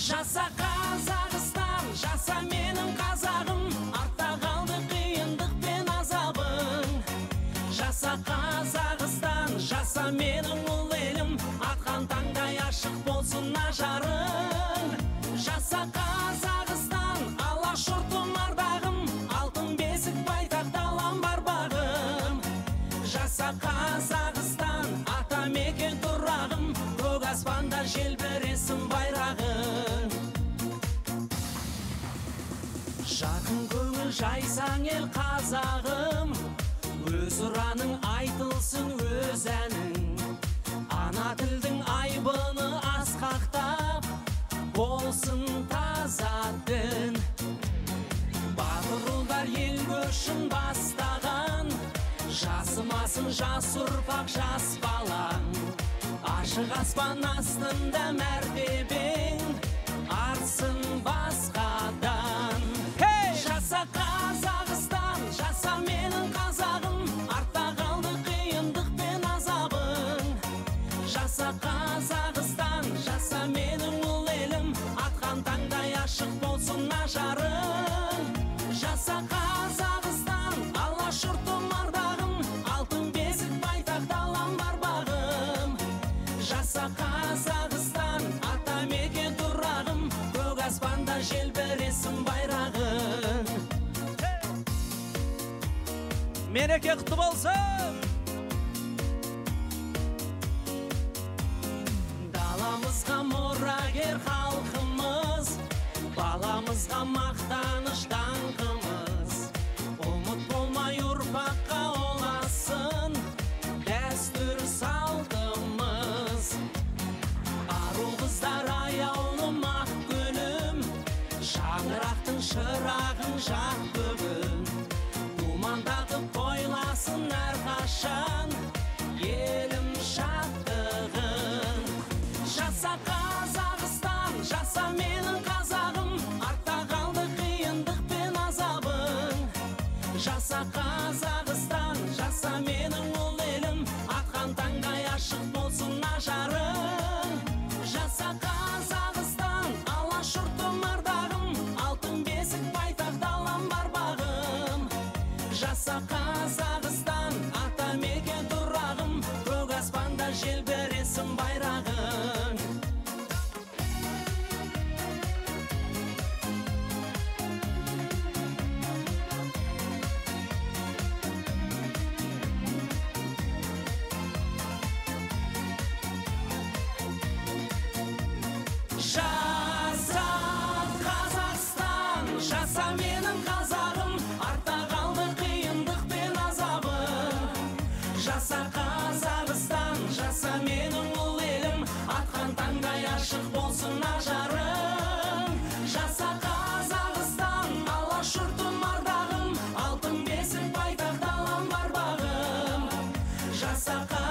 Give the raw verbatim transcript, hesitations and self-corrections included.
Жаса Қазақстан, жаса менің қазағым, артта қалды қиындық пен азабың. Жаса Қазақстан, жаса менің ұл елім, атқан таңдай ашық болсын ажарың. Жаса Қазақстан, алаш ұртым ардағым, алтын бесік байтақ далам бар бағым. Жаса Қазақстан, ата мекен тұрағым, көк аспанда желбіресін байрағың. Жақын көңіл жайсаң ел қазағым, өз ұраның айтылсын өз әнің. Ана тілдің айбыны асқақтап, болсын таза дін. Батыр ұлдар ел көшін бастаған, жасымасын жас ұрпақ жас балаң. Ашық аспан астында мәртебең, артсын басқадан. Жаса Қазақстан, жаса менің қазағым, артта қалды қиындық пен азабың. Жаса Қазақстан, жаса менің ұл елім, атқан таңдай ашық болсын ажарың. Жаса Қазақстан, алаш ұртым ардағым, алтын бесік байтақ далам бар бағым. Жаса Қазақстан, ата мекен тұрағым, көк аспанда желбіресін байрағың. Мереке құтты болсын! Даламызға мұрагер халқымыз, баламызға мақтаныш даңқымыз. Ұмыт болмай ұрпаққа оласын, дәстүр салтымыз. Ару қыздар аяулым ақ гүлім, шаңырақтың шырағын жақ бүгін. Думандатып тойласын әрқашан, елім шаттығын. Жаса Қазақстан, жаса менің қазағым, артта қалды қиындық пен азабың. Жаса Қазақстан, жаса менің ұл елім, атқан таңдай ашық болсын ажарың. Жаса Қазақстан, алаш ұртым ардағым, алтын бесік байтақ далам бар бағым. Жаса Қазақстан, ата мекен тұрағым, көк аспанда желбіресін байрағың. Жаса Қазақстан, жаса менің қазағым, артта қалды қиындық пен азабың. Жаса Қазақстан, жаса менің ұл елім, атқан таңдай ашық болсын ажарың. Жаса Қазақстан, алаш ұртым ардағым, алтын бесік байтақ далам бар бағым. Жаса